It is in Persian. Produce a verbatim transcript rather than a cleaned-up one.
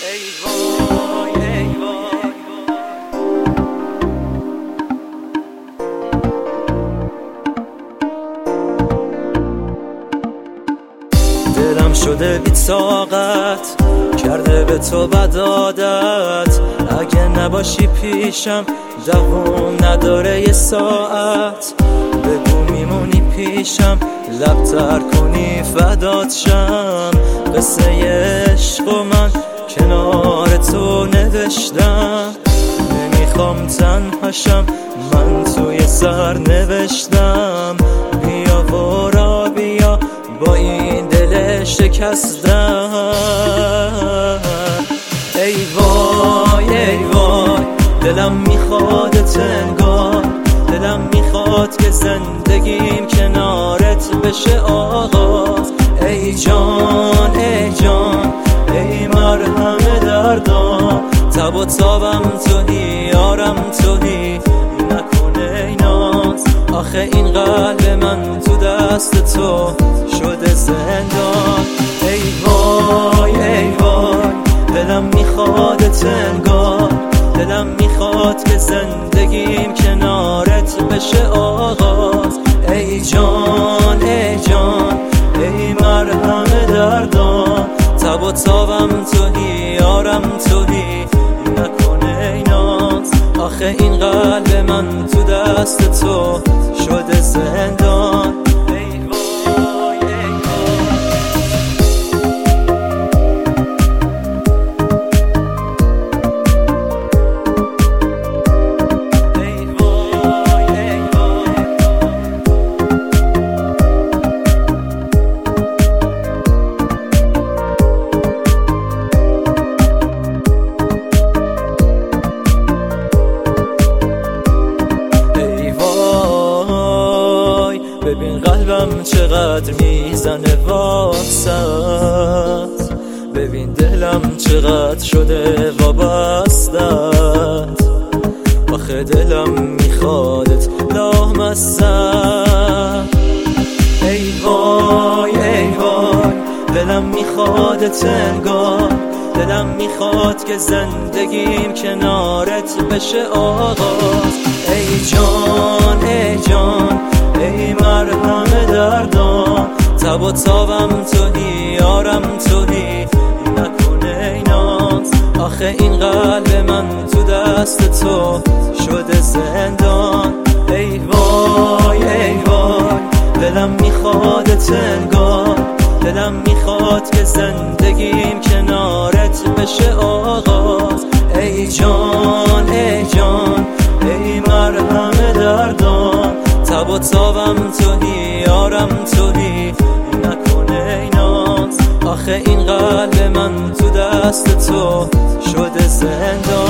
ای وای ای وای دلم شده بی طاقت کرده به تو بد عادت، اگه نباشی پیشم دووم نداره یه ساعت. بگو میمونی پیشم لب تر کنی فدات شم، قصه عشق و من کنار تو نوشتم. نمیخوام تنهاشم من توی سر نوشتم، بیا ورا بیا با این دل شکستم. ای وای ای وای دلم میخوادت انگار، دلم میخواد که زندگیم کنارت بشه آغاز. ای جان ای جان ای مرهم دردام، تب و تابم تویی یارم تویی، نکنه ای ناز. آخه این قلب من تو دست تو شده زندان. ای وای ای وای دلم میخوادت انگار، دلم میخواد که زندگیم کنارت بشه آغاز. ای جان ای جان ای مرهم دردام، تب و تابم تویی یارم تویی، نکنه ای ناز. آخه این قلب من تو دست تو شده زندان. ببین قلبم چقدر میزنه واسط، ببین دلم چقدر شده وابستت. آخه دلم میخوادت لامصب. ای وای ای وای دلم میخوادت انگار، دلم میخواد که زندگیم کنارت بشه آغاز. ای جان ای جان ای مرهم دردام، تب و تابم تویی یارم تویی، نکنه ای ناز. آخه این قلب من تو دست تو شده زندان. ای وای ای وای دلم میخوادت انگار، دلم میخواد که زندگیم کنارت بشه آغاز. ای جان ای جان ای مرهم دردام، تب و تابم تویی یارم تویی، نکنه ای ناز. آخه این قلب من تو دست تو شده زندان.